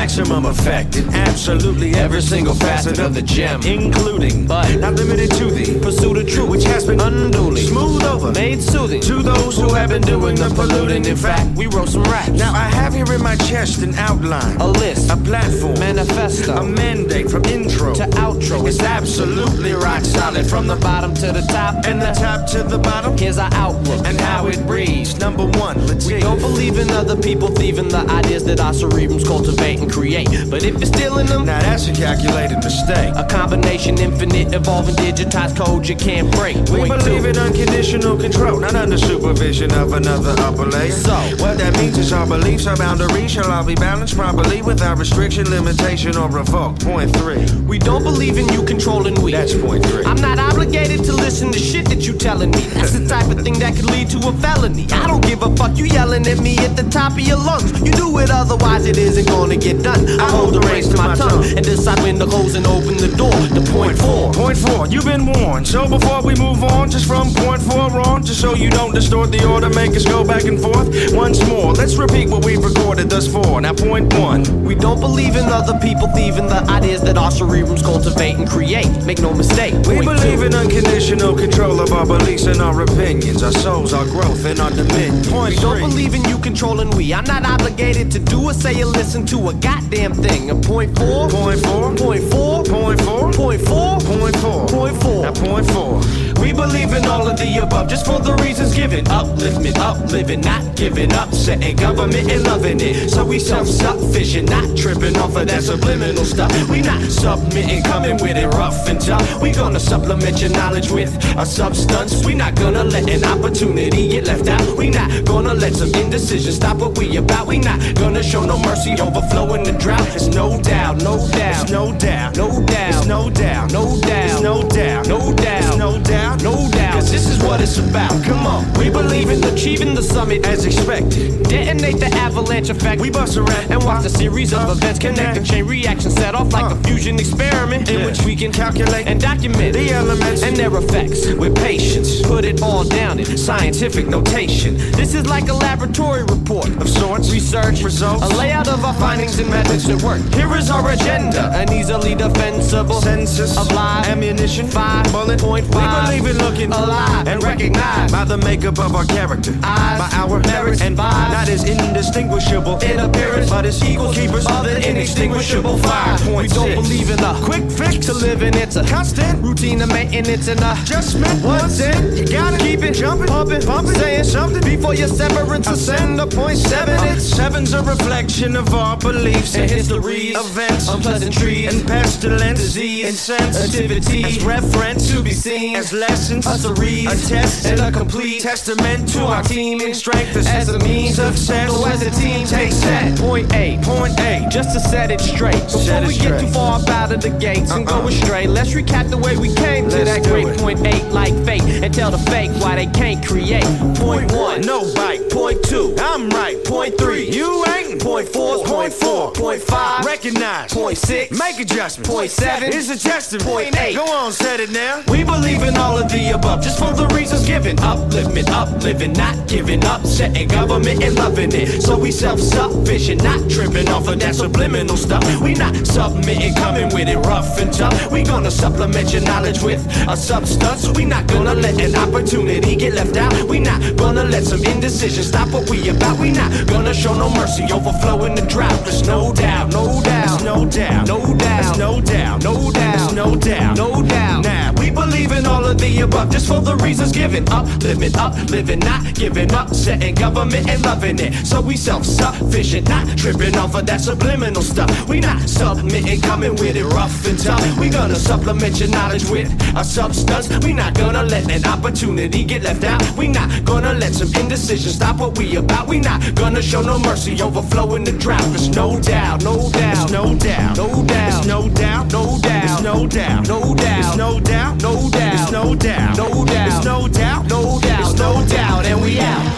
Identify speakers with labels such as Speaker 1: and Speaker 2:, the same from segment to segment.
Speaker 1: maximum effect in absolutely every single facet of the gem, including, but not limited to, the pursuit of truth, which has been unduly smoothed over, made soothing to those who have been doing the polluting. In fact, we wrote some raps. Now I have here in my chest an outline, a list, a platform, manifesto, a mandate from intro to outro. It's absolutely rock solid from the bottom to the top, and the top to the bottom. Here's our outlook and how it reads. Number one, let's see. We don't believe in other people thieving the ideas that our cerebrums cultivate and create. But if you're stealing them, now that's a calculated mistake. A combination, infinite, evolving, digitized code you can't break. We believe in unconditional control, not under supervision of another upper layer. So what that means is our beliefs, our boundaries shall all be balanced properly without restriction, limitation, or revoke. Point 3. We don't believe in you controlling we. That's point 3. I'm not obligated to listen to shit that you telling me. That's the type of thing that could lead to a felony. I don't give a fuck you yelling at me at the top of your lungs. You do it, otherwise it isn't gonna get done. I hold the reins to my tongue and decide when to close and open the door. To point 4. Point 4, you've been warned. So before we move on, just from point 4 on, just so you don't distort the order, make us go back and forth. Once more, let's repeat what we've recorded thus far. Now point 1. We don't believe in other people thieving the ideas that our cerebrums cultivate and create. Make no mistake. We believe in unconditional control of our beliefs and our opinions, our souls, our growth, and our dominion. Point 3. We don't believe in you controlling we. I'm not obligated to do or say or listen to a goddamn thing. And point 4. Point 4. Point 4. Point 4. Point 4. Point 4. Point 4. Now point 4. We believe in all of the above, just for the reasons given. Upliftment, upliving, not giving up, setting government and loving it. So we self-sufficient, not tripping off of that subliminal stuff. We not submitting, coming with it rough and tough. We gonna supplement your knowledge with a substance. We not gonna let an opportunity get left out. We not gonna let some indecision stop what we about. We not gonna show no mercy, overflowing the drought. It's no doubt, no doubt, it's no doubt, no doubt, it's no doubt, no doubt, it's no doubt, no doubt, it's no doubt. No doubt, cause this is what it's about. Come on, we believe in achieving the summit as expected. Detonate the avalanche effect. We bust around and watch a series of events connect. A chain reaction set off like a fusion experiment in which we can calculate and document the elements and their effects with patience. Put it all down in scientific notation. This is like a laboratory report of sorts. Research results, a layout of our findings and methods at work. Here is our agenda, an easily defensible census of live ammunition. 5 bullet point 5. We believe in looking alive and recognized by the makeup of our character, eyes, by our merits and vibes, not as indistinguishable in appearance, but as equal keepers of the inextinguishable fire. We don't believe in a quick fix to live in. It's a constant routine of maintenance and adjustment. Once in, you gotta keep it jumping, pumping, saying something before your severance ascend to point 7. It's 7's a reflection of our beliefs and histories, events, unpleasantries, and pestilence, disease, and sensitivity as reference to be seen as lessons, a series, a test, and a complete testament to our team in strength as a means of success. So as a team, take set. Point 8, point 8, just to set it straight. Before we get too far up out of the gates and go astray, let's recap the way we came to that great point 8 like fate and tell the fake why they can't create. Point 1, no bite. Point 2, I'm right. Point 3, you ain't. Point 4, point 4, point 5, recognize. Point 6, make adjustments. Point 7 is a testament. Point 8, go on, set it now. We believe in all of the above, just for the reasons given. Upliftment, upliving, not giving up, setting government and loving it. So we self-sufficient, not tripping off of that subliminal stuff. We not submitting, coming with it rough and tough. We gonna supplement your knowledge with a substance. We not gonna let an opportunity get left out. We not gonna let some indecision stop what we about. We not gonna show no mercy, overflowing the drought. There's no doubt, no doubt, there's no doubt, no doubt, there's no doubt, no doubt, there's no doubt, no doubt. Now we believe in all of the above, just for the reasons given. Uplifting, upliving, not giving up, setting government and loving it. So we self-sufficient, not tripping off of that subliminal stuff. We not submitting, coming with it rough and tough. We gonna supplement your knowledge with a substance. We not gonna let an opportunity get left out. We not gonna let some indecision stop what we about. We not gonna show no mercy, overflowing the drought. There's no doubt, no doubt, there's no doubt, no doubt, there's no doubt, no doubt, there's no doubt, no doubt, there's no doubt, no doubt, there's no doubt, no doubt, there's no doubt, no doubt, there's no doubt, and we out.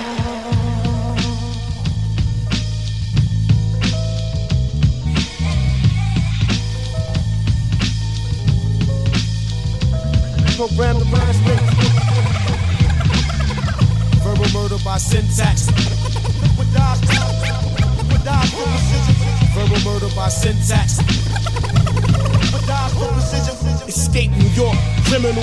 Speaker 2: Program the mind state. Verbal murder by syntax. Verbal murder by syntax.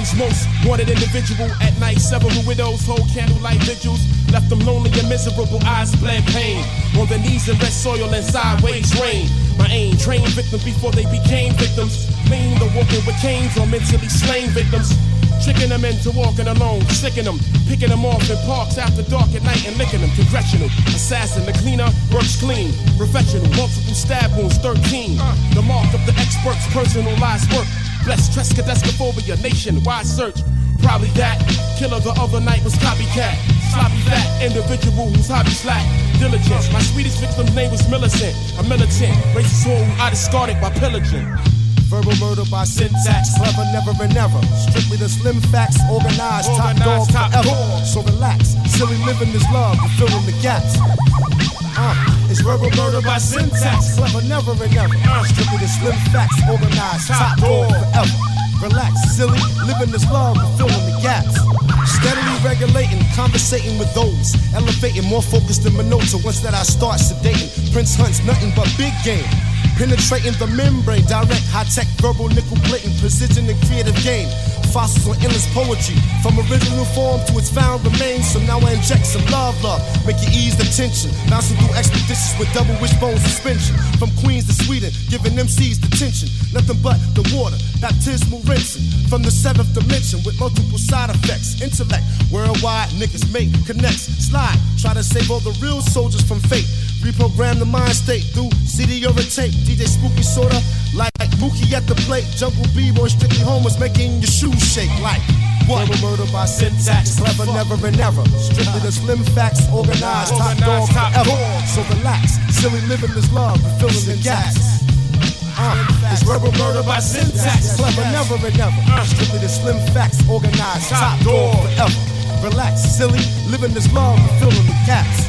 Speaker 3: Ghetto's most wanted individual. At night, several widows hold candlelight vigils. Left them lonely and miserable, eyes bled pain. On their knees in red soil and sideways rain. My aim, trained victims before they became victims. Lean the walking with canes or mentally slain victims. Tricking them into walking alone, sicking them, picking them off in parks after dark at night and licking them. Congressional assassin, the cleaner works clean. Professional, multiple stab wounds, 13. The mark of the expert's personalized work. Blessed Trescadescophobia, nationwide search. Probably that killer the other night was copycat. Sloppy fat individual whose hobbies lack diligence. My sweetest victim's name was Millicent, a militant racist soul who I discarded by pillaging.
Speaker 2: Verbal murder by syntax, clever, never and never. Strictly the slim facts, organized, top dog forever. So relax, silly living is love, and filling the gaps. It's verbal murder by syntax, clever, never and never. Strictly the slim facts, organized, top dog forever. Relax, silly, living is love, and filling the gaps. Steadily regulating, conversating with those, elevating, more focused than Minota. Once that I start sedating, Prince hunts nothing but big game. Penetrating the membrane, direct, high-tech, verbal, nickel-plating, precision and creative game. Fossils on endless poetry, from original form to its found remains. So now I inject some love, make it ease the tension. Bouncing through expeditions with double wishbone suspension. From Queens to Sweden, giving MCs detention. Nothing but the water, baptismal rinsing. From the seventh dimension with multiple side effects. Intellect, worldwide, niggas make connects. Slide, try to save all the real soldiers from fate. Reprogram the mind state through CD or a tape. DJ Spooky sorta like Mookie at the plate. Jungle B-boy, strictly homeless, making your shoes shake like what? Verbal murder by syntax, clever, never and never. Strictly the slim facts, organized, top dog forever. So relax, silly living is love, and filling the gaps. It's verbal murder by syntax, clever, never and never. Strictly the slim facts, organized, top dog forever. Relax, silly, living is love, and filling the gaps.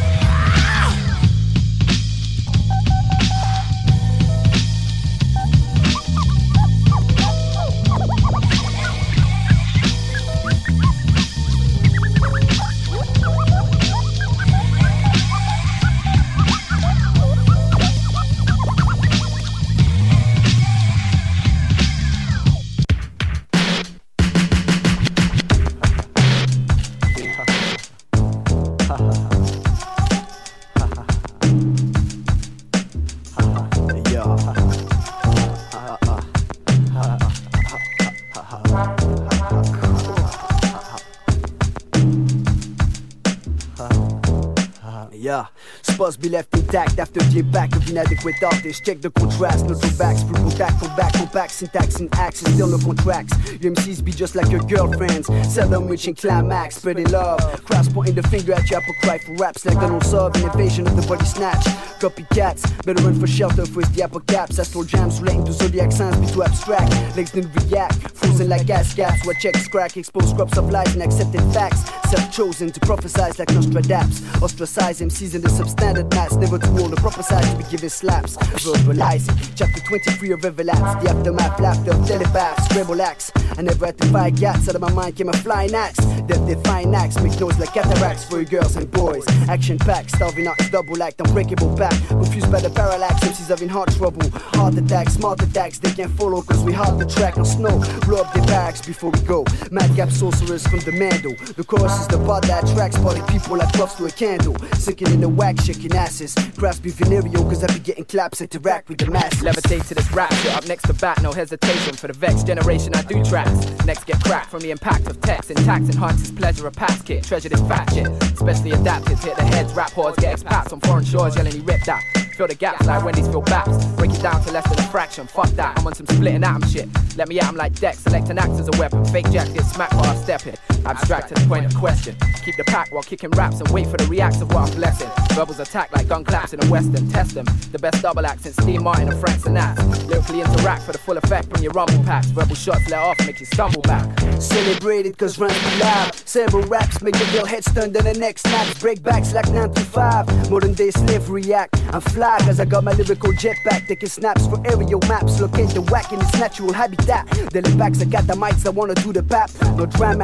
Speaker 4: Supposed to be left intact after the back of inadequate artists. Check the contrast, no drawbacks. Full contact, come back, syntax and axe, and still no contracts. Your MCs be just like your girlfriends, seldom reaching climax, spreading love. Cross pointing the finger at your apple cry for raps like Donald Sub, an invasion of the body snatch. Copycats, better run for shelter for the apple caps. Astral jams relating to zodiac signs be too abstract. Legs didn't react, frozen like gas caps. What checks crack, expose crops of lies and accepted facts. Self-chosen to prophesize like Nostradamus. Ostracize MCs in the substandard mass. Never too old to prophesize to be given slaps. Verbalizing, chapter 23 of Everlapse. The aftermath, laughter of telepaths. Rebel acts, I never had to fight gaps. Out of my mind came a flying axe. Death-defying acts, make noise like cataracts for you girls and boys. Action-packed, starving out is double act. Unbreakable back, confused by the parallax. MCs having heart trouble. Heart attacks, smart attacks, they can't follow cause we hard the track on snow. Blow up their barracks before we go. Madcap sorcerers from the Mando. The chorus is the part that attracts party people like puffs to a candle. Sinking in the wax, shaking asses. Crafts be venereal cause I be getting claps. Interact with the masses.
Speaker 5: Levitate to this rap shit up next to bat, no hesitation. For the vexed generation I do tracks. Next get cracked from the impact of text. Intact enhances pleasure of past kit. Treasure this fat shit, especially adapted. Hit the heads, rap whores get expats on foreign shores yelling he ripped that. Fill the gaps like Wendy's fill baps. Break it down to less than a fraction. Fuck that, I'm on some splitting atom shit. Let me at 'em like Dex, select an axe as a weapon. Fake jacks get smacked while I step in. Abstract to the point of question. Keep the pack while kicking raps and wait for the reacts of what I'm blessing. Rebels attack like gun claps in the western. Test them, the best double act since Steve Martin and Frank Sinatra. Lyrically interact for the full effect from your rumble packs. Rebel shots let off make you stumble back.
Speaker 4: Celebrated cause rhymes be loud. Several raps make the real head stun then the next snaps. Break backs like 9 to 5. Modern day slavery act. I'm fly cause I got my lyrical jetpack. Taking snaps for aerial maps. Locate the whack in its natural habitat. Daily backs of catamites that wanna do the pap. No dramats, best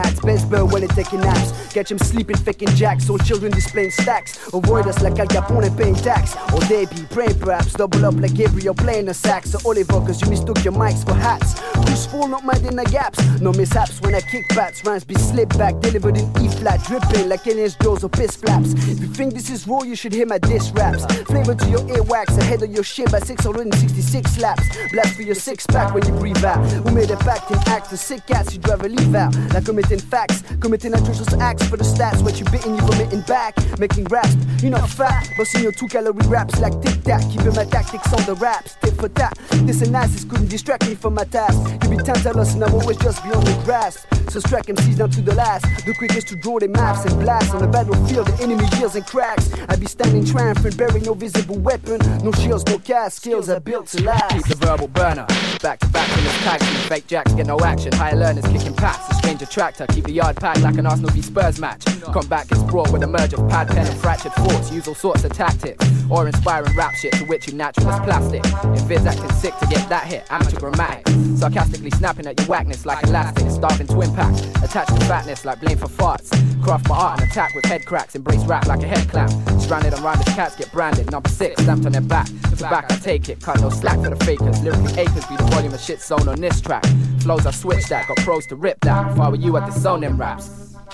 Speaker 4: whisper when they're taking naps. Catch them sleeping, faking jacks, or children displaying stacks. Avoid us like Al Capone and paying tax. Or they be praying perhaps, double up like Gabriel playing the sax. So Oliver, cause you mistook your mics for hats. Useful, not minding the gaps. No mishaps when I kick bats. Rhymes be slipped back, delivered in E-flat, dripping like aliens, jaws or piss flaps. If you think this is raw, you should hear my diss raps. Flavor to your earwax, ahead of your shit by 666 slaps. Blast for your six-pack when you breathe out. Who made a pact and act? The sick cats you drive a leave out. Like committing facts, committing atrocious acts for the stats. What you bitten, you vomiting back. Making raps, you're not fat. Busting your 2-calorie raps like tic-tac. Keeping my tactics on the raps, tit for tat. This analysis couldn't distract me from my task. You be tantalus and I'm always just beyond the grasp. So strike MCs down to the last. The quickest to draw their maps and blast. On the battlefield, the enemy yells and cracks. I be standing triumphant, bearing no visible weapon. No shields, no cast, skills are built to last.
Speaker 5: Keep the verbal burner, back to back in this tag team. Fake jacks get no action, higher learners kicking packs. A strange attractor, keep the yard packed like an Arsenal v Spurs match. Comeback is brought with a merge of pad, pen and fractured thoughts. Use all sorts of tactics, or inspiring rap shit to which you natural as plastic. If vids acting sick to get that hit, amateur grammatic. Sarcastically snapping at your whackness like elastic. Starving to impact, attached to fatness like blame for farts. Craft my art and attack with head cracks. Embrace rap like a head clamp. Stranded on rhymers, cats get branded. Number 6, stamped on their back. To back I take it, cut no slack for the fakers. Lyrically acres be the volume of shit zone on this track. Flows I switch that, got pros to rip that. If I were you I'd disown them raps.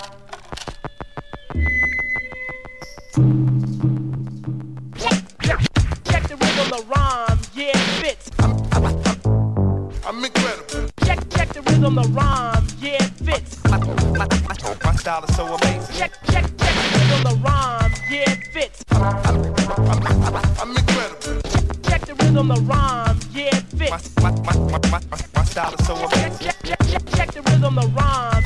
Speaker 6: Check the rhythm, the rhyme, yeah it fits.
Speaker 7: I'm incredible.
Speaker 6: Check the rhythm, the rhyme, yeah it fits.
Speaker 7: My style is so amazing.
Speaker 6: Check the rhythm, the rhyme, yeah it fits.
Speaker 7: I'm incredible.
Speaker 6: Check the rhythm, the rhyme, yeah it fits.
Speaker 7: My style is so amazing.
Speaker 6: Check the rhythm, the rhyme.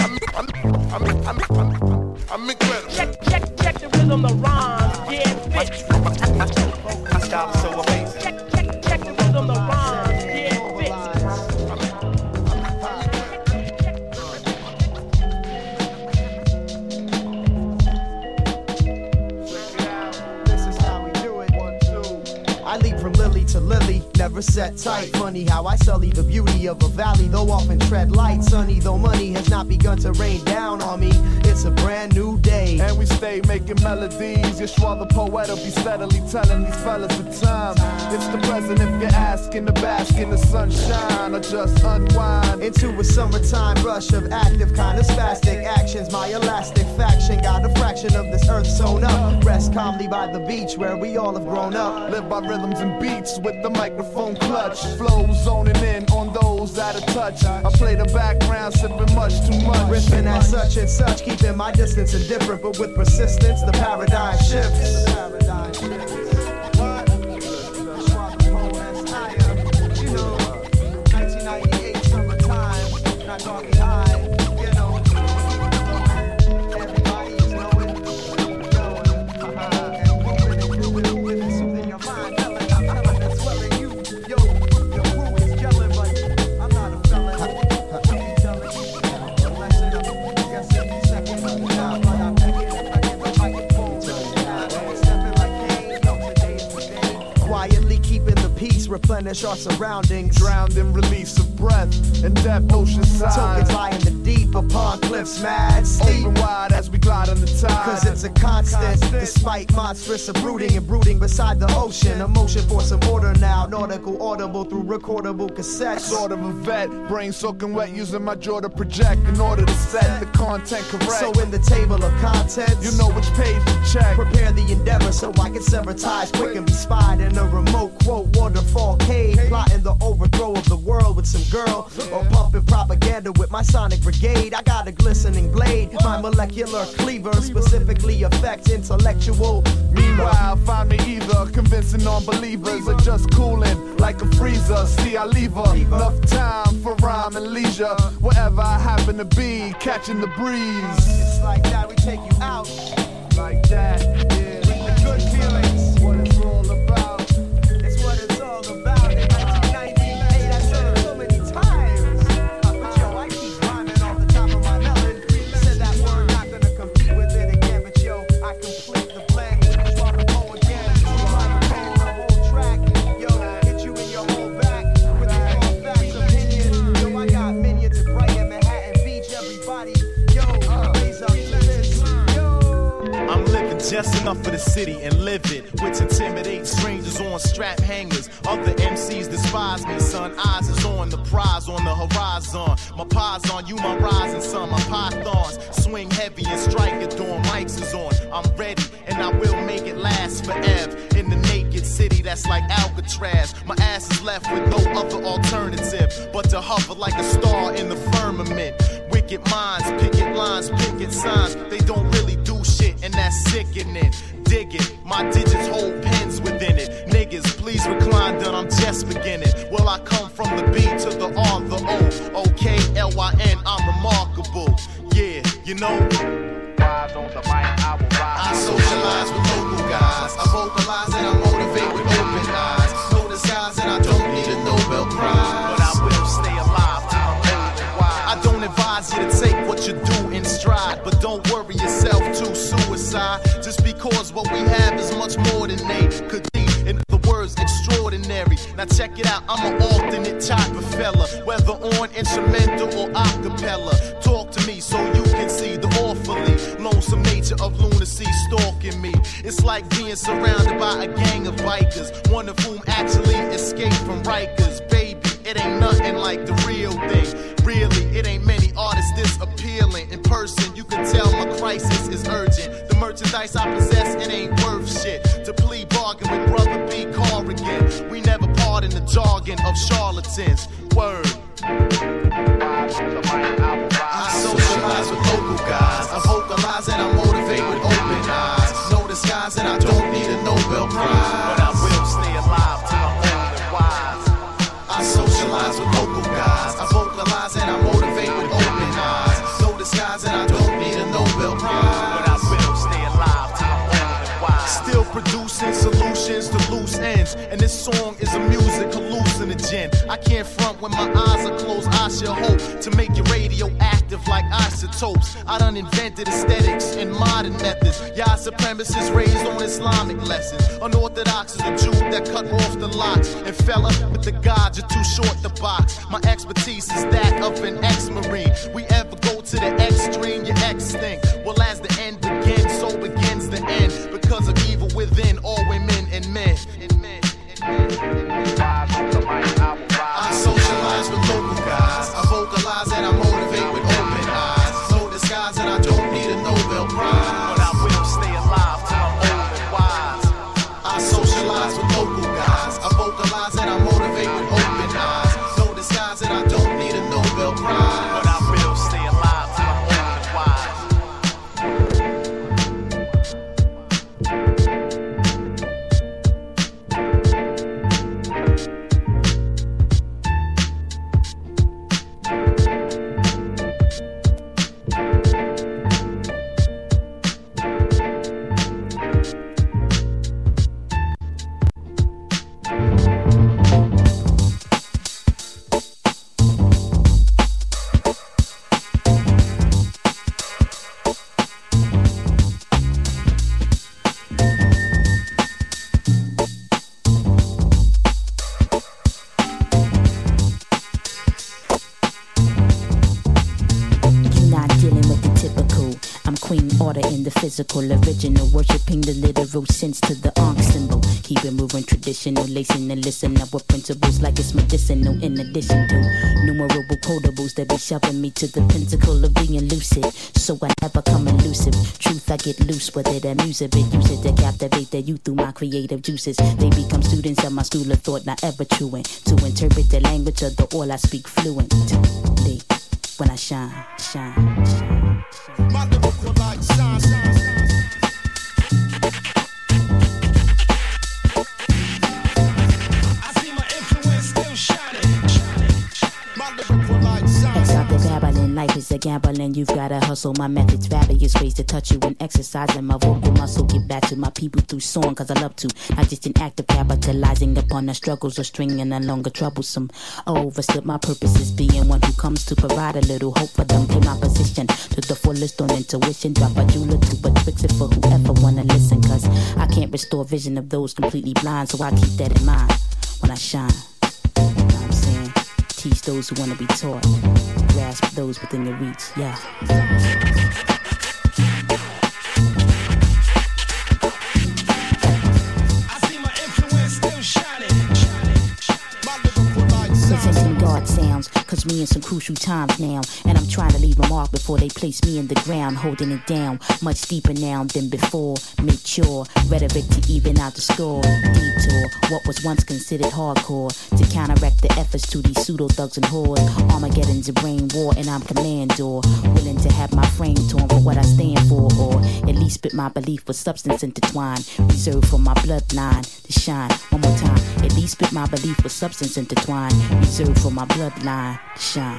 Speaker 7: I'm incredible.
Speaker 6: Check the rhythm, the rhyme, yeah it fits.
Speaker 7: My style is so amazing.
Speaker 6: Check the rhythm, the rhyme, yeah it fits.
Speaker 8: This is how we do it. 1, 2. I leap from lily to lily, never set tight. Funny how I sully the beauty of a valley, though often tread light. Sunny though money has not begun to rain down on me. It's a brand new day,
Speaker 2: And we stay making melodies. Yeshua the poet will be steadily telling these fellas the time. It's the present if you're asking to bask in the sunshine or just unwind.
Speaker 8: into a summertime rush of active kind of spastic actions. My elastic faction got a fraction of this earth sewn up. Rest calmly by the beach where we all have grown up.
Speaker 2: Live by rhythms and beats with the microphone clutch. Flows zoning in on those out of touch. I play the background, sipping much too much.
Speaker 8: Riffing at such and such, keeping my distance indifferent, but with persistence, the paradigm shifts. You know, 1998 summertime, not doggy high, you know. Everybody's knowing, and moving and soothing your mind. Telling and swelling you, yo, your crew is gelling, but I'm not a felon. I be telling you, lesson of I guess 50 seconds now, but I'm taking it, I get the microphone. Stepping like Kane, no, today's the day. Quietly keeping the peace, replenish our surroundings.
Speaker 2: Drowned in release of breath and depth ocean
Speaker 8: Tokens
Speaker 2: side.
Speaker 8: lie in the deep upon cliffs, mad steep.
Speaker 2: Open wide as we glide on the tide.
Speaker 8: Cause it's a constant, despite monstrous of brooding and brooding beside the ocean. Emotion for some order now, nautical audible through recordable cassettes.
Speaker 2: Sort of a vet, brain soaking wet, using my jaw to project in order to set the content correct.
Speaker 8: So in the table of contents,
Speaker 2: You know which page to check.
Speaker 8: prepare the endeavor so I can sever ties quick and be spied in a remote quote waterfall cave, plotting the overthrow of the world with some girl, or pumping propaganda with my sonic brigade. I got a glistening blade, my molecular cleaver specifically affects intellectual.
Speaker 2: Meanwhile, find me either convincing non-believers or just cooling like a freezer. See, I leave her enough time for rhyme and leisure. Wherever I happen to be, catching the breeze.
Speaker 8: It's like that, we take you out.
Speaker 2: Like that, yeah.
Speaker 8: With the good feelings.
Speaker 2: What it's all about.
Speaker 8: It's what it's all about. In 1998, I said it so many times. But yo, I keep rhyming off the top of my melon. Said that word, not gonna compete with it again. But yo, I complete the blend. Swallow the whole again. Microphone, the whole track. Yo, hit you in your whole back. With the all facts opinion. Yo, I got minions at Brighton, Manhattan Beach. Everybody, yo.
Speaker 9: snuff of the city and live it, which intimidates strangers on strap hangers. Other MCs despise me, son. Eyes is on the prize on the horizon. My pies on you, my rising sun. My pythons swing heavy and strike at dawn. Mics is on. I'm ready and I will make it last forever. In the naked city that's like Alcatraz. My ass is left with no other alternative but to hover like a star in the firmament. Wicked minds, picket lines, picket signs. They don't really do shit and that's sickening. Dig it, my digits hold pens within it. Niggas, please recline, done, I'm just beginning. Well, I come from the B to the R, the O. O-K-L-Y-N, I'm remarkable. Yeah, you know.
Speaker 7: Rise on the mic, I will rise.
Speaker 9: I socialize with local guys. I vocalize and I motivate with open eyes. Know disguise and I don't need a Nobel Prize. But I will stay alive till I'm old and wise. I don't advise you to take what you do in stride. But don't worry yourself to suicide. Just because what we have is much more than they could be. In other words, extraordinary. Now check it out, I'm an alternate type of fella. Whether on instrumental or acapella. Talk to me so you can see the awfully lonesome nature of lunacy stalking me. It's like being surrounded by a gang of bikers, one of whom actually escaped from Rikers. Baby, it ain't nothing like the real thing. Really, it ain't many artists this appealing. In person, you can tell my crisis is urgent. The merchandise I possess, it ain't worth shit. To plea bargain with Brother B. Corrigan. We never pardon the jargon of charlatans. Word. I socialize with local guys. I vocalize and I motivate with open eyes. No disguise and I don't need a Nobel Prize. But I will stay alive till I'm old and wise. I socialize with local guys. I vocalize and I motivate with open eyes. No disguise and I don't need a Nobel Prize. But I will stay alive till I'm old and wise. Still producing solutions to loose ends. And this song is a music hallucinogen. I can't front when my eyes are closed. I should hope to make your radio active like isotopes. I done invented aesthetics and modern methods. Y'all supremacists raised on Islamic lessons. Unorthodox is a Jew that cut off the locks. And fella, with the gods, you're too short to box. My expertise is that of an ex-marine. We ever go to the extreme, you're extinct. Well, as the end begins, so begins the end. Because of evil within all women and men. I socialize with local guys. I vocalize and I motivate with open eyes. No disguise and I don't need a Nobel Prize. But I will stay alive till I'm old and wise. I socialize with local guys. I vocalize and I motivate with open eyes. No disguise and I don't need a Nobel Prize. But I will stay alive till I'm old and wise.
Speaker 10: Physical, original, worshipping the literal sense to the Ankh symbol. Keep it moving, traditional, lacing and listen up with principles like it's medicinal. In addition to numerable quotables that be shoving me to the pinnacle of being lucid. So I never come elusive. Truth, I get loose with it, amuse a bit, use it to captivate the youth through my creative juices. They become students of my school of thought, not ever truant. To interpret the language of the all I speak fluently. When I shine, shine, shine, shine.
Speaker 2: My lyrical light shine, shine.
Speaker 10: Life is a gamble and you've gotta hustle. My methods various ways to touch you and exercising my vocal muscle. Get back to my people through song cause I love to. Not just an act of capitalizing upon the struggles or stringing along a troublesome. Overstood my purpose is being one who comes to provide a little hope for them. Play my position to the fullest on intuition. Drop a jewel or two but fix it for whoever wanna listen. Cause I can't restore vision of those completely blind. So I keep that in mind when I shine. You know what I'm saying? Teach those who wanna be taught. Grasp those within your reach, yeah. Sensing God sounds, cause we in some crucial times now. And I'm trying to leave a mark before they place me in the ground, holding it down much deeper now than before. Mature rhetoric to even out the score. Detour what was once considered hardcore to counteract the efforts to these pseudo thugs and whores. Armageddon's a brain war, and I'm commandor, willing to have my frame torn for what I stand for, or at least spit my belief with substance intertwined, reserved for my bloodline to shine. One more time, at least spit my belief with substance intertwined, reserved for my bloodline to shine.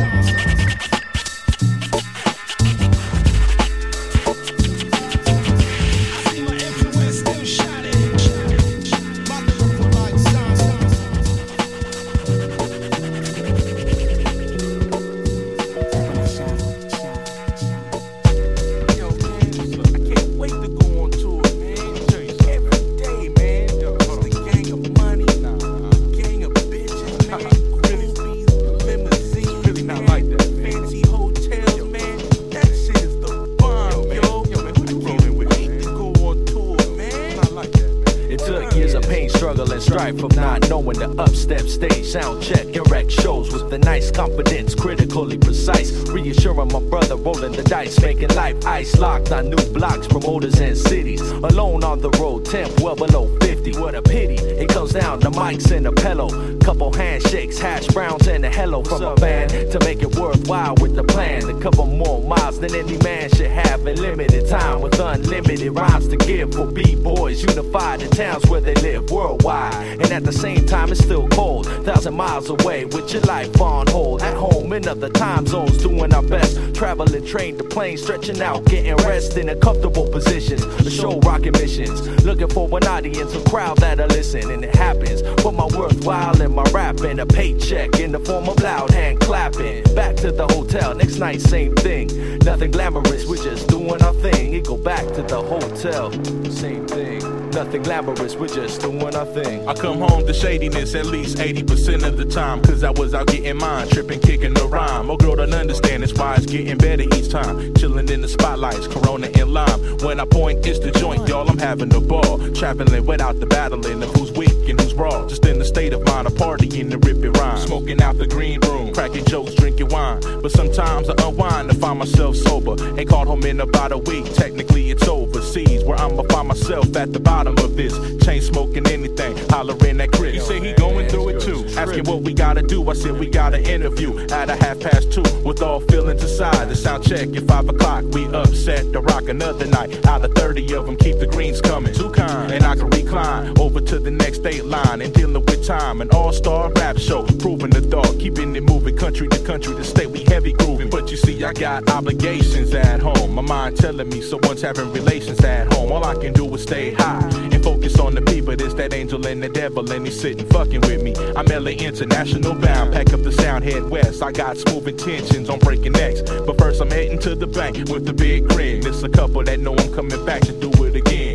Speaker 1: From not knowing the upstep stage, sound check and wreck shows with the nice confidence, critically precise, reassuring my brother, rolling the dice, making life ice locked on new blocks, promoters and cities, alone on the road, temp well below 50. What a pity, it comes down to mics and a pillow, couple handshakes, hash browns and a hello from a band to make it worthwhile with the plan to cover more miles than any man should have in limited time, with unlimited rhymes to give for b-boys, unified the towns where they live worldwide. And at the same time it's still cold, 1,000 miles away with your life on hold. At home in other time zones, doing our best, traveling train to plane, stretching out, getting rest in a comfortable positions. The show rocking missions, looking for an audience, a crowd that'll listen. And it happens, put my worthwhile in my rapping, a paycheck in the form of loud hand clapping. Back to the hotel, next night same thing, nothing glamorous, we're just doing our thing. It go back to the hotel, same thing. Nothing glamorous, we're just doing our thing.
Speaker 11: I come home to shadiness at least 80% of the time, cause I was out getting mine, tripping, kicking the rhyme. Oh girl don't understand, it's why it's getting better each time. Chilling in the spotlights, Corona and lime. When I point, it's the joint, y'all, I'm having a ball. Traveling without the battling of who's weak and who's raw. Just in the state of mind, a party in the ripping rhyme. Smoking out the green room, cracking jokes, drinking wine. But sometimes I unwind to find myself sober. Ain't called home in about a week, technically it's overseas, where I'ma find myself at the bottom of this. Chain smoking anything, hollering at Chris. He said he going through it too, asking what we gotta do. I said we got an interview at 2:30 with all feelings aside. The sound check at 5 o'clock, we upset to rock another night. Out of 30 of them, keep the greens coming. Too kind, and I can recline over to the next state line and dealing with time. An all-star rap show, proving the thought, keeping it moving, country to country, the state we heavy grooving. But you see, I got obligations at home. My mind telling me someone's having relations at home. All I can do is stay high and focus on the people. It's that angel and the devil, and he's sitting fucking with me. I'm LA international bound, pack up the sound, head west. I got smooth intentions on breaking necks, but first I'm heading to the bank with the big grin. There's a couple that know I'm coming back to do it again.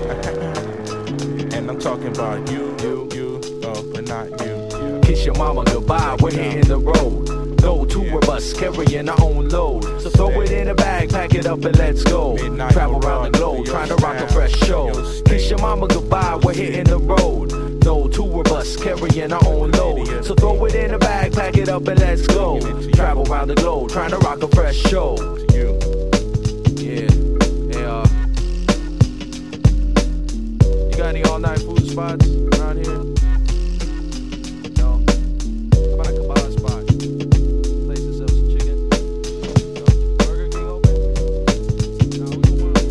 Speaker 11: And I'm talking about you, oh, but not you.
Speaker 1: Kiss your mama goodbye, we're hitting the road. No two of us carrying our own load, so throw it in a bag, pack it up and let's go. Travel around the globe, trying to rock a fresh show. Kiss your mama goodbye, we're hitting the road. No two of us carrying our own load, so throw it in a bag, pack it up and let's go. Travel around the globe, trying to rock a fresh show. Yeah, you got any all-night food spots around here? No. How about a kebab spot? Place that sells some chicken? No. Burger King open? No, we don't want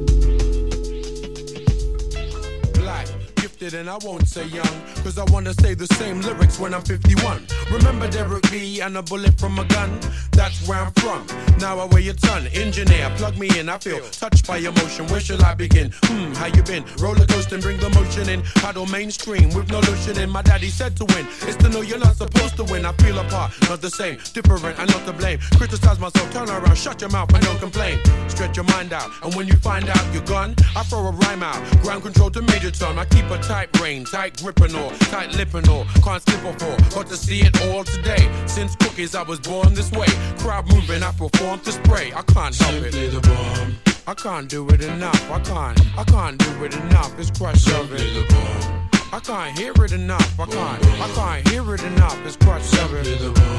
Speaker 2: Black, gifted, and I won't say young, cause I wanna say the same lyrics when I'm 51. Remember Derek B and a bullet from a gun? That's where I'm from. Now I weigh a ton. Engineer, plug me in. I feel touched by emotion. Where shall I begin? How you been? Roller coaster, bring the motion in. Paddle mainstream with no lotion in. My daddy said to win. It's to know you're not supposed to win. I feel apart, not the same, different, and not to blame. Criticize myself, turn around, shut your mouth and don't complain. Stretch your mind out, and when you find out you're gone, I throw a rhyme out. Ground control to major tom. I keep a tight brain, tight grip and all, tight lip and all. Can't slip or fall. Got to see it all today. Since cookies, I was born this way. Crowd moving, I perform to spray. I can't help it. Simply the bomb. I can't do it enough. I can't do it enough. It's crush. Simply the bomb.
Speaker 12: I can't hear it enough. I can't hear it enough. It's crushed of it.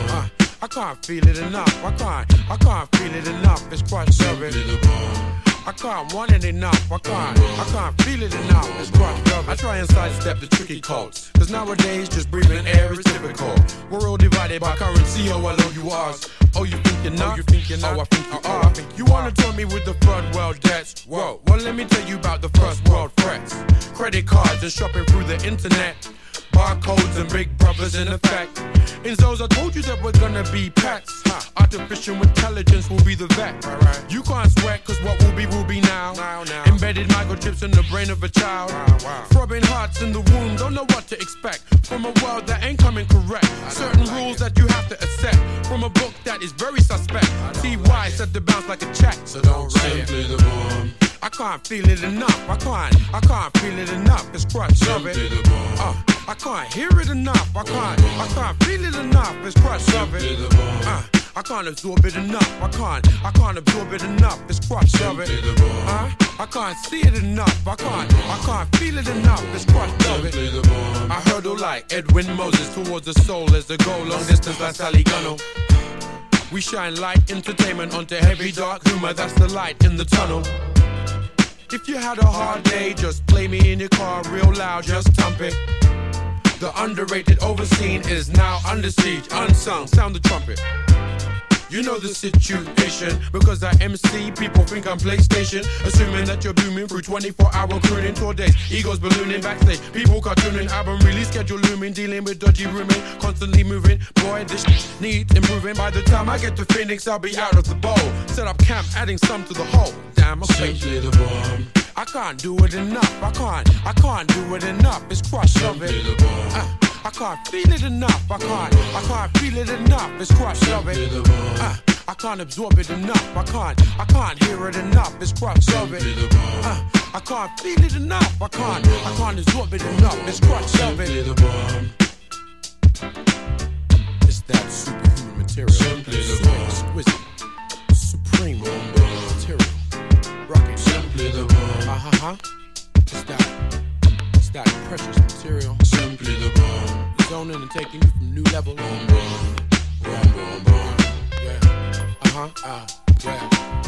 Speaker 12: I can't feel it enough. I can't feel it enough. It's crushed of it. I can't want it enough. I can't feel it enough. It's crushed of it. I try and sidestep the tricky codes, cause nowadays just breathing air is difficult. We're all divided by currency. Oh, I know you are. Oh, you think you're not? Oh, I think you are. You wanna tour me with the third world debts? Whoa, well let me tell you about the first world threats. Credit cards and shopping through the internet. Barcodes and big brothers in effect. In Zoes, I told you that we're gonna be pets. Artificial intelligence will be the vet. You can't sweat, cause what will be now. Embedded microchips in the brain of a child. Throbbing hearts in the womb, don't know what to expect from a world that ain't coming correct. Certain rules that you have to accept from a book that is very suspect. TY set the bounce like a check. So don't simply the bomb. I can't feel it enough. I can't feel it enough. It's crushed of it. I can't hear it enough. I can't feel it enough. It's crushed of it. I can't absorb it enough. I can't absorb it enough. It's crushed of it. I can't see it enough. I can't feel it enough. It's crushed of it. I hurdle like Edwin Moses towards the soul as the goal. Long distance like Sally Gunno. We shine light entertainment onto heavy dark humor. That's the light in the tunnel. If you had a hard day, just play me in your car real loud, just thump it. The underrated, overseen is now under siege, unsung, sound the trumpet. You know the situation, because I MC, people think I'm PlayStation. Assuming that you're booming through 24-hour crooning tour days. Egos ballooning backstage, people cartooning. Album release schedule looming, dealing with dodgy rooming. Constantly moving, boy this needs improving. By the time I get to Phoenix, I'll be out of the bowl. Set up camp, adding some to the whole. Damn, I'm simply the bomb. I can't do it enough, I can't do it enough. It's crushed of it. I can't feel it enough. I can't feel it enough. It's crushed of it. I can't absorb it enough. I can't hear it enough. It's crushed of it. I can't feel it enough. I can't absorb it enough. It's crushed of it. It's that superhuman material. Simply the bomb. Exquisite, supreme material. Rocket. Simply the bomb. It's that precious material. Simply the bomb. Zoning and taking you from new level. Bomb, bomb. Bomb, bomb, bomb. Yeah. Yeah.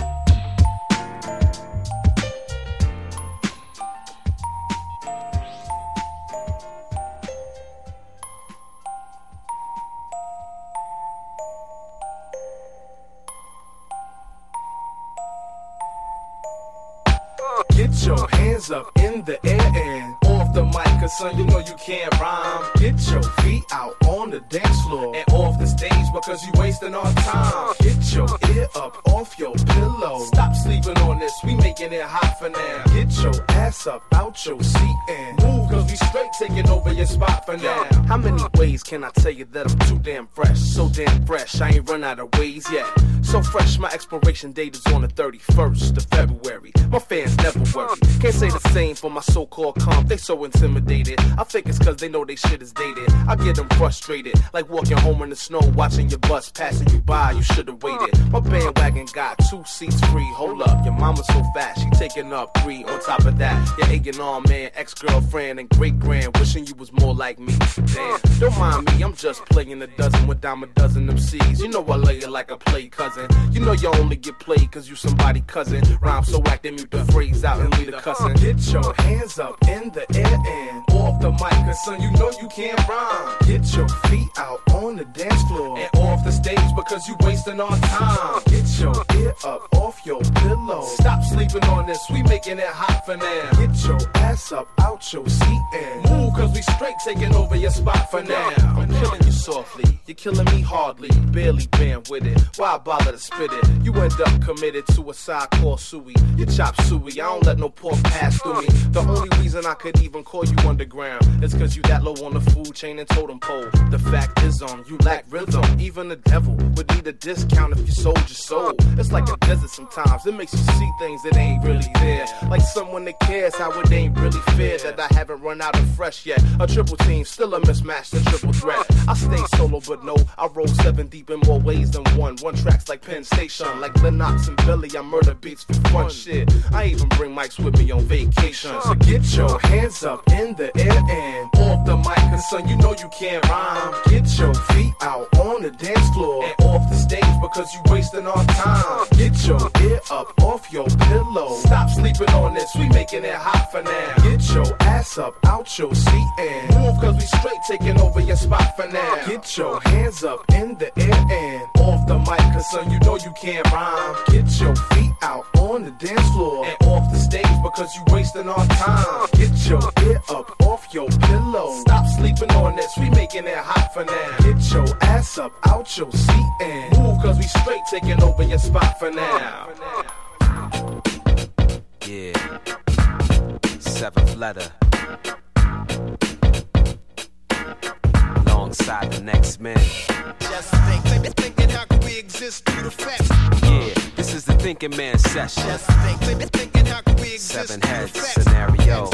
Speaker 13: Get your hands up in the air and off the mic, cause son, you know you can't rhyme. Get your feet out on the dance floor and off the stage because you wasting our time. Get your ear up off your pillow. Stop sleeping on this, we making it hot for now. Get your ass up out your seat and move, cause we straight taking over your spot for now. How many ways can I tell you that I'm too damn fresh? So damn fresh, I ain't run out of ways yet. So fresh, my expiration date is on the 31st of February. My fans never worry. Can't say the same for my so-called comp, they so intimidated. I think it's cause they know they shit is dated. I get them frustrated, like walking home in the snow, watching your bus passing you by, you should've waited. My bandwagon got 2 seats free, hold up, your mama's so fat, she taking up 3. On top of that, your A&R man, ex-girlfriend, and great-grand, wishing you was more like me. Damn, don't mind me, I'm just playing a dozen with dime a dozen MCs. You know I lay it like a play cousin. You know you only get played cause you somebody cousin. Rhyme so whack, they mute the phrase out and leave the cussing. Get your hands up in the air and off the mic, cause son, you know you can't rhyme. Get your feet out on the dance floor and off the stage because you wasting our time. Get your ear up off your pillow. Stop sleeping on this, we making it hot for now. Get your ass up out your seat and move, cause we straight taking over your spot for now. I'm killing you softly, you're killing me hardly. Barely band with it, why bother to spit it? You end up committed to a side called suey. You chop suey, I don't let no pork pass through me. The only reason I could even call you underground is cause you that low on the food chain and totem pole. The fact is you lack rhythm. Even the devil would need a discount if you sold your soul. It's like a desert sometimes, it makes you see things that ain't really there. Like someone that cares how it ain't really fair that I haven't run out of fresh yet. A triple team, still a mismatch, a triple threat. I stay solo but no, I roll 7 deep in more ways than one. One track's like Penn Station, like Lennox and Billy, I murder beats for fun shit. I even bring mics with me on vacation. So get your hands up in the air and the mic, cause son, you know you can't rhyme. Get your feet out on the dance floor and off the stage because you wasting our time. Get your ear up off your pillow. Stop sleeping on this, we making it hot for now. Get your ass up out your seat and move cause we straight taking over your spot for now. Get your hands up in the air and off the mic cause son, you know you can't rhyme. Get your feet out on the dance floor and off the stage because you wasting our time. Get your ear up off your pillow. Stop sleeping on this, we making it hot for now. Get your ass up out your seat and move cause we straight taking over your spot for now.
Speaker 1: Yeah, seventh letter. Alongside the next man.
Speaker 9: Just thinking how can we exist through the facts?
Speaker 1: Yeah, this is the thinking man session.
Speaker 9: Just thinking how can we exist
Speaker 1: Seven heads scenario.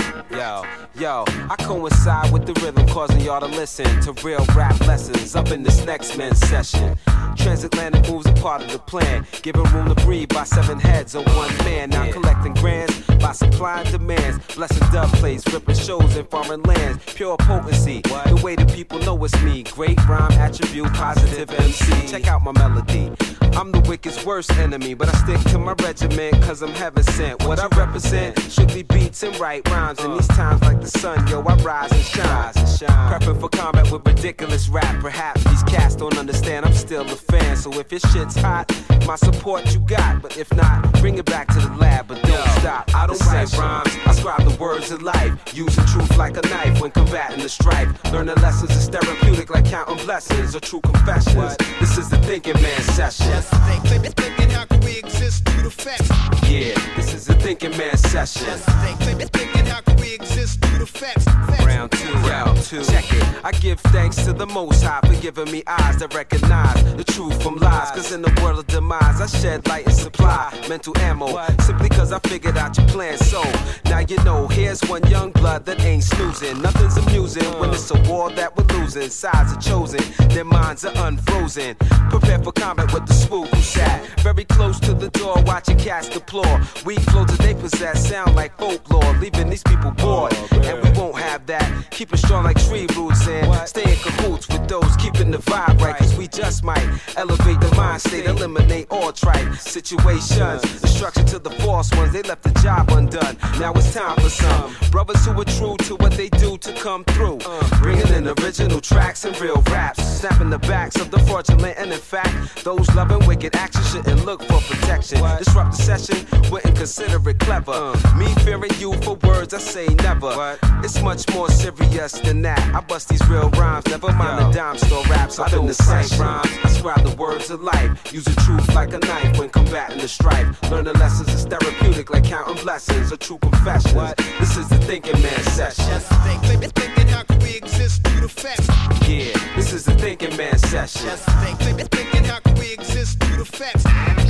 Speaker 1: Yo, I coincide with the rhythm, causing y'all to listen to real rap lessons up in this next men's session. Transatlantic moves are part of the plan, giving room to breathe by seven heads on one man. Now collecting grants by supply and demands. Blessing dub plays, ripping shows in foreign lands. Pure potency, the way the people know it's me. Great rhyme attribute, positive MC. Check out my melody. I'm the wicked's worst enemy, but I stick to my regiment cause I'm heaven sent. What I represent, strictly beats and right rhymes. In these times like the sun, yo, I rise and shine. Prepping for combat with ridiculous rap. Perhaps these cats don't understand, I'm still a fan. So if your shit's hot, my support you got. But if not, bring it back to the lab, but don't stop. I don't write rhymes, I scribe the words of life. Using truth like a knife when combating the strife. Learning lessons is therapeutic like counting blessings or true confessions. This is the thinking man session.
Speaker 9: Just thinking how can we exist through the facts?
Speaker 1: Yeah, this is the thinking man session.
Speaker 9: Just thinking how can we exist through the facts?
Speaker 1: Round two. Check it. I give thanks to the Most High for giving me eyes that recognize the truth from lies. Cause in the world of demise, I shed light and supply mental ammo. Simply cause I figured out your plan. So now you know, here's one young blood that ain't snoozing. Nothing's amusing when it's a war that we're losing. Sides are chosen, their minds are unfrozen. Prepare for combat with the spook who sat very close to the door, watching cats deplore. Weak flows that they possess sound like folklore, leaving these people bored. And we won't have that. Keep it strong like tree roots and stay in cahoots with those keeping the vibe right. Cause we just might elevate the mind state, eliminate all trite situations. Instruction to the false ones, they left the job undone. Now it's time for some brothers who are true to what they do to come through. Bringing in original tracks and real raps, snapping the backs of the fraudulent. And in fact, those loving wicked action shouldn't look for protection. Disrupt the session, wouldn't consider it clever. Me fearing you for words I say never. It's much more serious than that. I bust these real rhymes, never mind the dime store raps. I don't cite rhymes, I scribe the words of life. Use the truth like a knife when combating the strife. Learning lessons is therapeutic like counting blessings or true confessions. This is the thinking man session.
Speaker 9: Just thinking how can we exist through the facts?
Speaker 1: Yeah, this is the thinking man session.
Speaker 9: Just thinking how can we exist through the facts?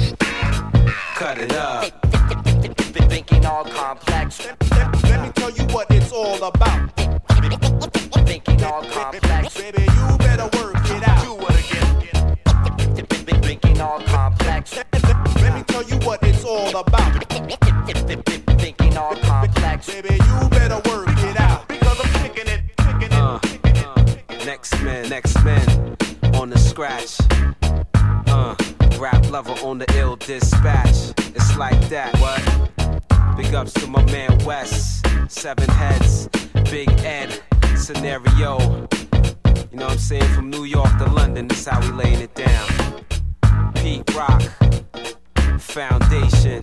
Speaker 1: Cut it up.
Speaker 5: Thinking all complex.
Speaker 9: Let me tell you what it's all about.
Speaker 5: Thinking all complex.
Speaker 9: Baby, you better work it out. Do it again.
Speaker 5: Thinking all complex.
Speaker 9: Let me tell you what it's all about.
Speaker 5: Thinking all complex.
Speaker 9: Baby, you better work it out. Because I'm picking it.
Speaker 1: Next man on the scratch. Rap lover on the ill dispatch. It's like that. What? Big ups to my man Wes. Seven heads. Big Ed. Scenario. You know what I'm saying? From New York to London, this how we laying it down. Pete Rock. Foundation.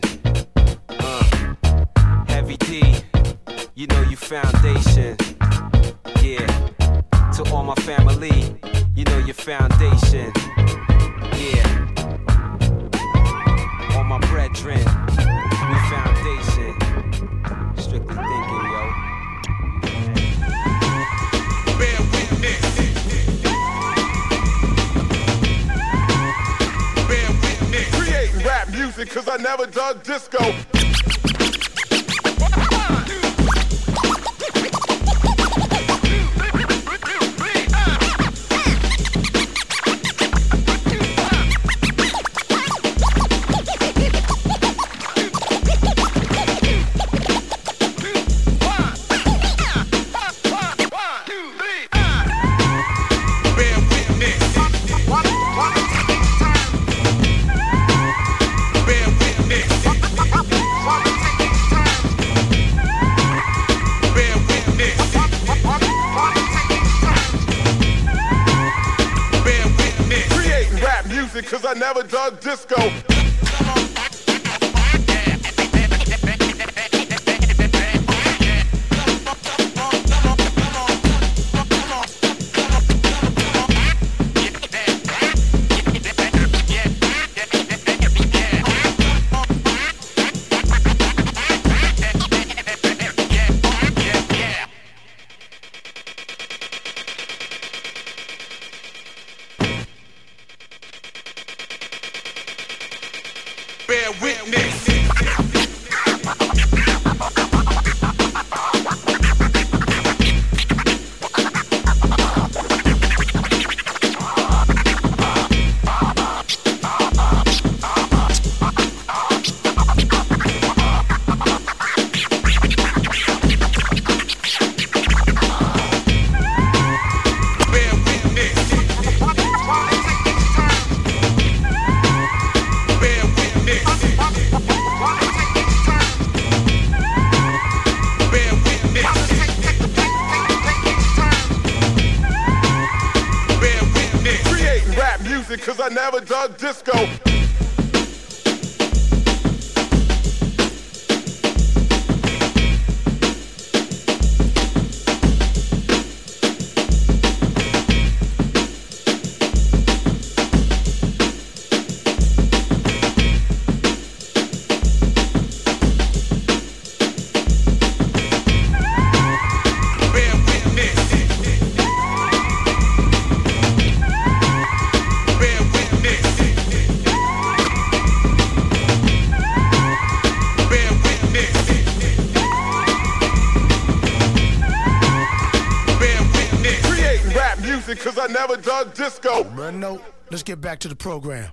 Speaker 1: Heavy D. You know you foundation. Yeah. To all my family, you know your foundation. Yeah. All my brethren, we foundation. Strictly thinking, yo.
Speaker 9: Bear witness. Bear witness.
Speaker 14: Creating rap music cause I never dug disco. music, cause I never dug disco.
Speaker 12: Bear witness.
Speaker 14: Cause I never dug disco. Cause I never dug disco.
Speaker 2: Run note. Let's get back to the program.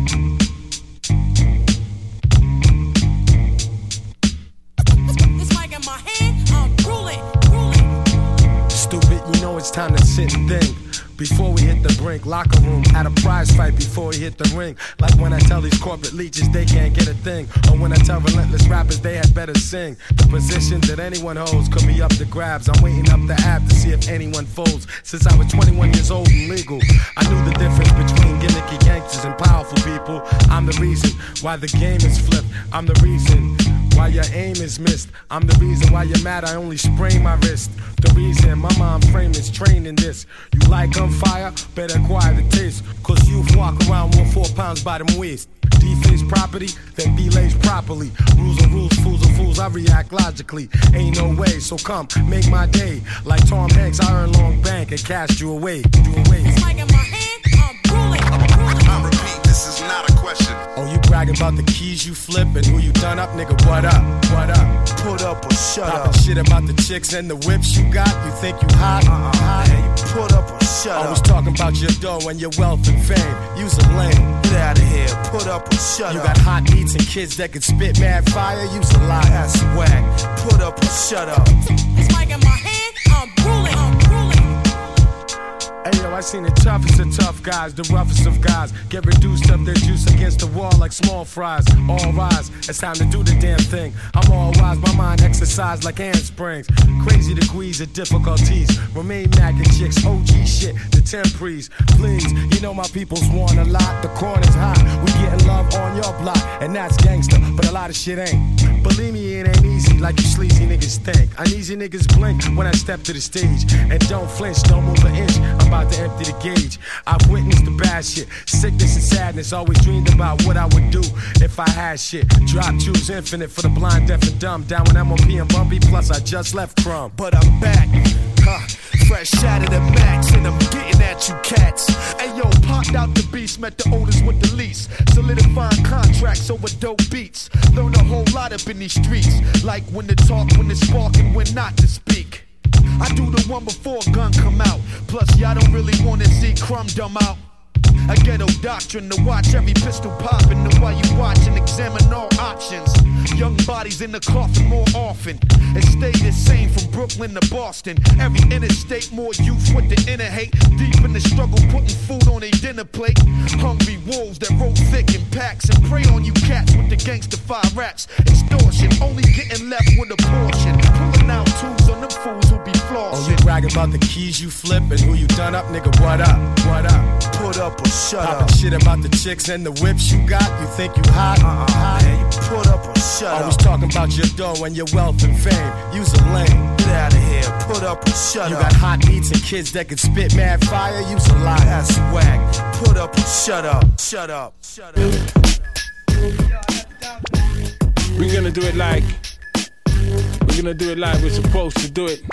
Speaker 15: This mic in my hand, I'm ruling.
Speaker 2: Stupid, you know it's time to sit and think. Before we hit the brink, locker room at a prize fight before we hit the ring. Like when I tell these corporate leeches they can't get a thing, or when I tell relentless rappers they had better sing. The position that anyone holds could be up to grabs. I'm waiting up the app to see if anyone folds. Since I was 21 years old and legal, I knew the difference between gimmicky gangsters and powerful people. I'm the reason why the game is flipped. I'm the reason why your aim is missed. I'm the reason why you're mad I only sprain my wrist. The reason my mind frame is trained in this. You like gunfire? Better acquire the taste. Cause youth walk around with 4 pounds by them waist. Defense property, then be-lays properly. Rules are rules, fools are fools, I react logically. Ain't no way, so come, make my day. Like Tom Hanks, I earn long bank and cast you away.
Speaker 15: This mic in my hand, I'm ruling.
Speaker 9: I repeat, this is not a question.
Speaker 2: Oh, you bragging about the keys you flip and who you done up, nigga, what up, what up? Put up or shut up. Poppin' shit about the chicks and the whips you got, you think you hot?
Speaker 9: Yeah, you put up or shut up.
Speaker 2: Always talking about your dough and your wealth and fame. You's a lame.
Speaker 9: Get out of here, put up or shut up.
Speaker 2: You got hot beats and kids that can spit mad fire, you's a liar.
Speaker 9: That's whack, put up or shut up.
Speaker 15: This mic in my hand, I'm ruling.
Speaker 2: Hey yo, I seen the toughest of tough guys, the roughest of guys get reduced of their juice against the wall like small fries. All rise, it's time to do the damn thing. I'm all wise, my mind exercised like handsprings. Crazy degrees of difficulties, remain macking chicks, OG shit, the temperies. Please, you know my peoples want a lot, the corner's hot. We getting love on your block, and that's gangster, but a lot of shit ain't. Believe me, it ain't easy like you sleazy niggas think. Uneasy niggas blink when I step to the stage. And don't flinch, don't move an inch, I'm about to empty the gauge. I've witnessed the bad shit, sickness and sadness. Always dreamed about what I would do if I had shit. Drop, choose infinite for the blind, deaf and dumb. Down with MOP and Bumpy, plus I just left Crumb.
Speaker 9: But I'm back, fresh out of the max, and I'm getting at you cats.
Speaker 16: Hey yo, popped out the beast, met the oldest with the least. Solidifying contracts over dope beats. Learn a whole lot up in these streets. Like when to talk, when to spark, and when not to speak. I do the one before a gun come out. Plus y'all don't really wanna see Crumb dumb out. A ghetto doctrine to watch every pistol poppin'. Know why you watch and examine all options. Young bodies in the coffin more often. It stay the same from Brooklyn to Boston. Every interstate, more youth with the inner hate. Deep in the struggle, putting food on their dinner plate. Hungry wolves that roll thick in packs and prey on you cats with the gangsta-fied raps. Extortion, only getting left with a portion. Pulling out tools on them fools who be flossing.
Speaker 2: Oh, you bragging about the keys you flip and who you done up, nigga, what up, what up?
Speaker 9: Put up or
Speaker 2: shut up. Talking shit about the chicks and the whips you got. You think you hot? Man, you put up or shut up. Always talking about your dough and your wealth and fame. You's a lame. Get out of here. Put up or shut up. You got hot beats and kids that can spit mad fire. You's a lie. That's whack. Put up or shut up. Shut up. Shut up.
Speaker 3: We're gonna do it like we're supposed to do it.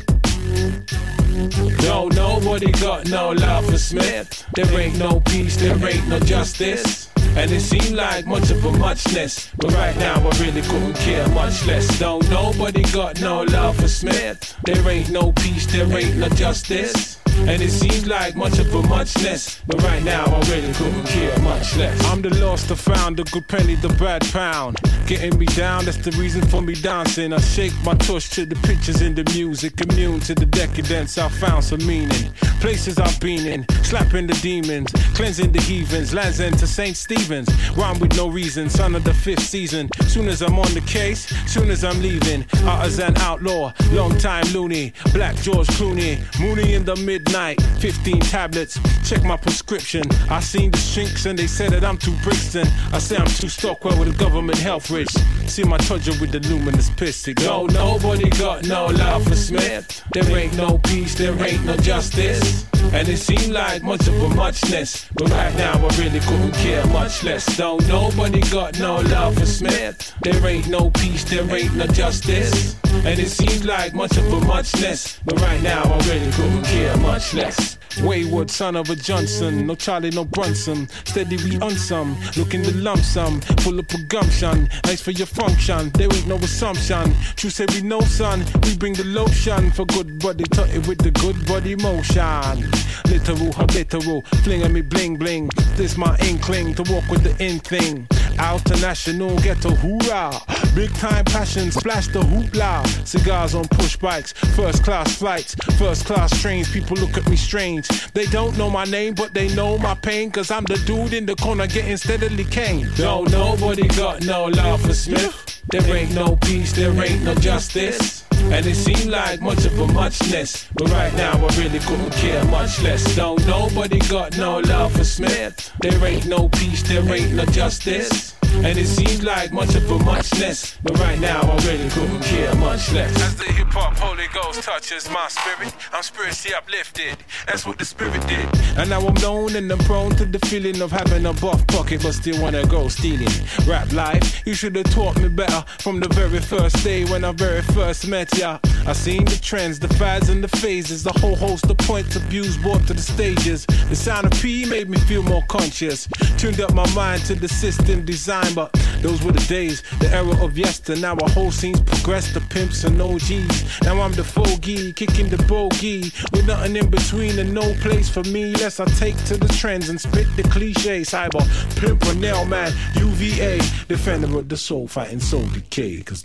Speaker 3: No, nobody got no love for Smith. There ain't no peace, there ain't no justice. And it seemed like much of a muchness, but right now I really couldn't care much less. Don't nobody got no love for Smith. There ain't no peace, there ain't no justice. And it seems like much of a muchness, but right now I really couldn't care much less. I'm the lost, the found, the good penny, the bad pound. Getting me down, that's the reason for me dancing. I shake my tush to the pictures in the music, immune to the decadence, I found some meaning. Places I've been in, slapping the demons, cleansing the heathens, lands end to St. Stephen's. Rhyme with no reason, son of the 5th season. Soon as I'm on the case, soon as I'm leaving. Out as an outlaw, long time loony. Black George Clooney, Mooney in the midnight. 15 tablets, check my prescription. I seen the shrinks and they said that I'm too Brixton. I say I'm too Stockwell with the government health rich. See my Todger with the luminous piss. No, nobody got no love for Smith. There ain't no peace, there ain't no justice. And it seemed like much of a muchness, but right now I really couldn't care much less. Don't nobody got no love for Smith. There ain't no peace, there ain't no justice. And it seems like much of a muchness, but right now I really couldn't care much less. Wayward son of a Johnson, no Charlie, no Brunson. Steady we on some, looking to lump sum, full of gumption. Nice for your function, there ain't no assumption. True say we know son, we bring the lotion for good body, tut it with the good body motion. Literal, habitual, flinging me bling bling. This my inkling to walk with the in thing. International ghetto hoorah, big time passion, splash the hoopla. Cigars on push bikes, first class flights, first class trains. People look at me strange. They don't know my name, but they know my pain. Cause I'm the dude in the corner getting steadily caned. No, nobody got no love for Smith. There ain't no peace, there ain't no justice. And it seemed like much of a muchness, but right now I really couldn't care much less. Don't nobody got no love for Smith. There ain't no peace, there ain't no justice. And it seems like much of a muchness, but right now I really couldn't care much less. As the hip-hop Holy Ghost touches my spirit, I'm spiritually uplifted. That's what the spirit did. And now I'm known and I'm prone to the feeling of having a buff pocket, but still wanna go stealing. Rap life, you should have taught me better from the very first day when I very first met ya. I seen the trends, the fads and the phases, a whole host of points of views brought to the stages. The sound of P made me feel more conscious, tuned up my mind to the system design. But those were the days, the era of yester. Now our whole scene's progressed to pimps and OGs. Now I'm the fogey, kicking the bogey, with nothing in between and no place for me. Less I take to the trends and spit the cliche. Cyber, pimp, or nail man, UVA, defender of the soul, fighting soul decay. Cause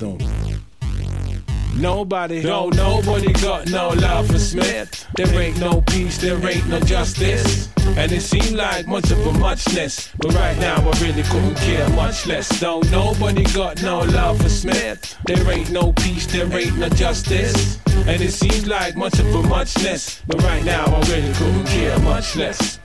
Speaker 3: nobody got no love for Smith. There ain't no peace, there ain't no justice. And it seemed like much of a muchness, but right now I really couldn't care much less. Don't nobody got no love for Smith. There ain't no peace, there ain't no justice. And it seems like much of a muchness, but right now I really couldn't care much less.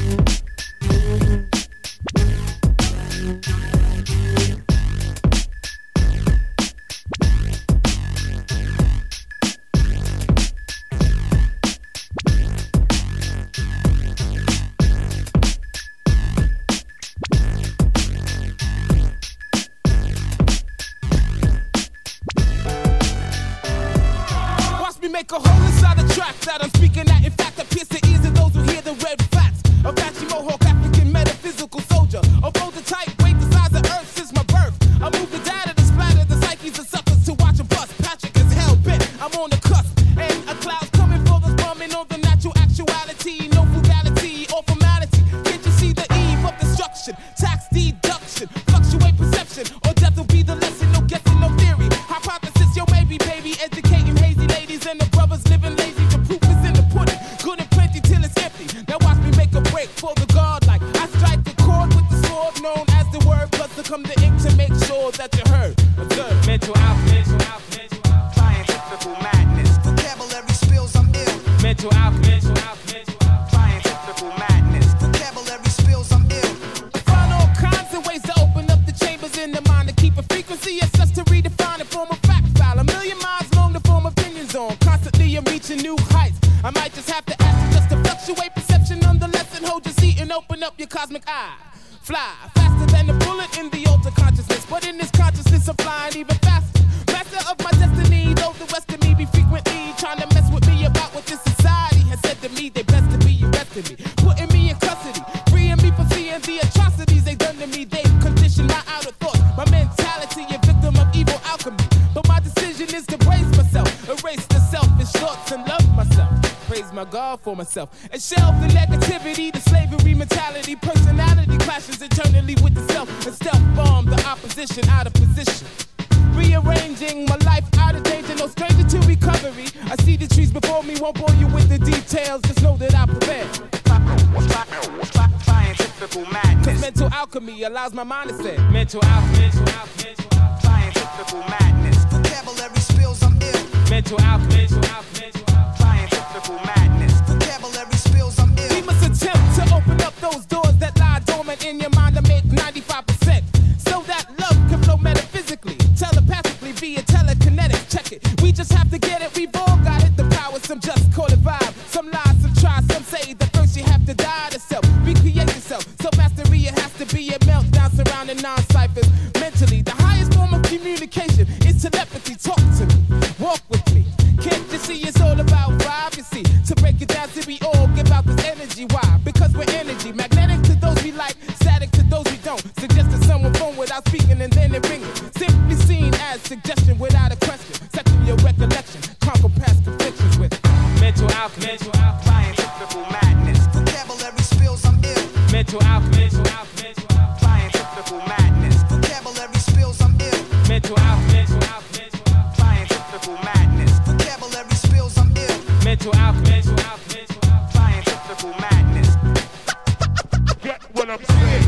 Speaker 17: Make a hole inside the tracks that I'm speaking at. In fact, that pierce the ears of those who hear the red facts. Apache Mohawk, African metaphysical soldier. A boulder type, weight the size of earth since my birth. I move the data to splatter the psyches of suckers to watch them bust. Patrick is hell bent, I'm on the cusp. And a cloud's coming for those bumming on the natural actuality. No frugality or formality. Can't you see the eve of destruction? Tax deduction, fluctuate perception. Or death will be the lesson, no guessing, no theory. Hypothesis, yo maybe, baby, educating hazy ladies and the brothers living lazy. The proof is in the pudding, good and plenty till it's empty. Now watch me make a break for the god like I strike the chord with the sword known as the word. Plus to come the ink to make sure that you heard. Observe. Mental out, scientific madness. Vocabulary spills, I'm ill. Mental out, scientific madness. Vocabulary your cosmic eye. Fly faster than the bullet in the ultra consciousness, but in this consciousness I'm flying even faster. Master of my destiny, though the rest of me be frequently trying to mess with me about what this society has said to me. They best to be arresting me, putting me in custody, freeing me from seeing the atrocities they done to me. They conditioned my outer thoughts, my mentality, a victim of evil alchemy. But my decision is to brace myself, erase the selfish thoughts and love myself. Praise my God for myself and shelve the negativity, the slavery mentality, personality clashes eternally with the self and stealth bomb the opposition out of position. Rearranging my life out of danger, no stranger to recovery. I see the trees before me, won't bore you with the details, just know that I prevail. Scientifical madness. Cause mental alchemy allows my mind to say mental alchemy. Scientifical madness. Vocabulary spills, I'm ill. Mental alchemy. Scientifical madness. Vocabulary spills, I'm ill. We must attempt to open up those doors that lie dormant in your mind to make 95%. So that love can flow metaphysically, telepathically via telekinetic. Check it. We just have to get it. We've all got it. The power, some just call it vibe. Some lie, some try, some say that first you have to die to self. Recreate yourself. So mastery, it has to be a meltdown surrounding non-ciphers. Mentally, the highest form of communication is telepathy. Talk to me. Walk with me. Can't you see it's all about vibe? You see, to break it down, to we all give out this energy. Why? Because we're energy. Magnetic to those we like, static to those we don't. Suggest to someone phone without speaking and then it rings. Simply seen as suggestion without a question. Second your recollection, conquer past conflictions with mental alchemy. Scientifical madness. Vocabulary spills, I'm ill. Mental alchemy. Scientifical madness. Vocabulary spills, I'm ill. Mental alchemy. Scientifical madness. Vocabulary spills, I'm ill. Mental alchemy. Scientifical madness.
Speaker 14: Get what I'm saying.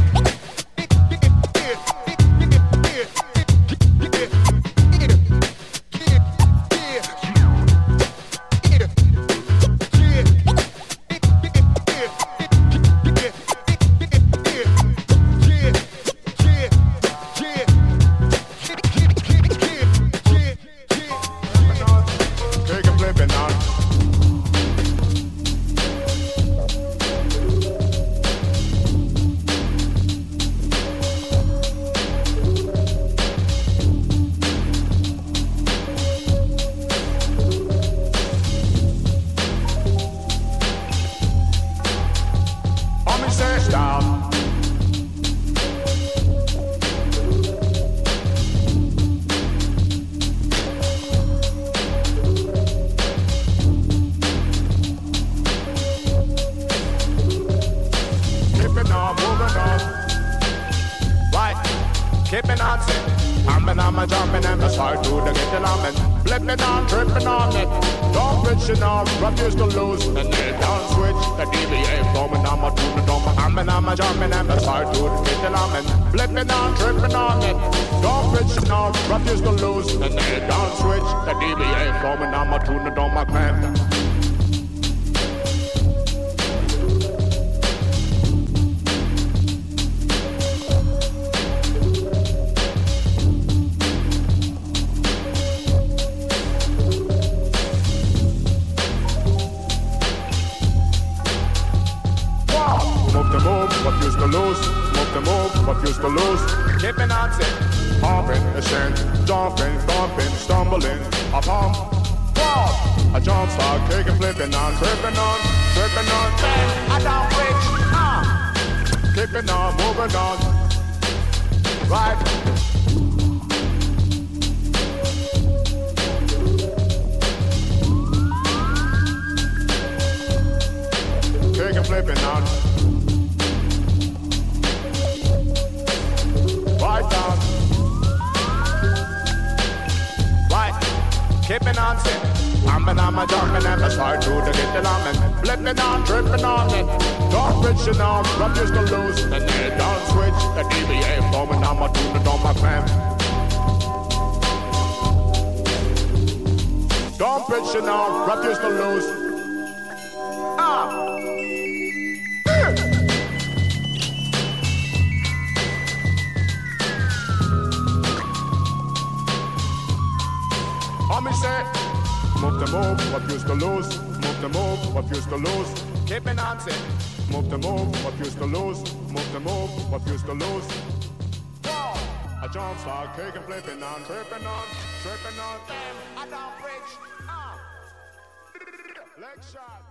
Speaker 18: Keeping on set, humming on my jumping and the start to the getting on and flipping on, tripping on it. Don't pitching on, refuse to lose, and then down switch, the DBA forming on my tune, the dome, humming on my jumping and the start to the getting on and flipping on, tripping on it. Don't pitching on, refuse to lose, and then down switch, the DBA forming on my tune, the dome, my clan.
Speaker 9: Refuse to lose, move the move, refuse to lose. Keeping on set, hopping, ascent, jumping, thumping, stumbling, a pump, walk, a jump start, kicking, flipping on, tripping on, then I down switch, keeping on, moving on, right. Kicking, flipping on. Right down. Right. Keeping on set. Humping on my jumping and the start to the getting on and flipping on, tripping on it. Don't pitching on, refuse to lose. And then down switch. The DBA forming on my tune and on my clan. Don't pitching on, refuse to lose. Me say, move the move, refuse to lose. Move the move, refuse to lose.
Speaker 18: keeping on saying. Move to move, what used to lose. Move to move, what used to lose. A jump start, kicking, flipping on, tripping on, tripping on. Damn, I don't preach. Leg shot.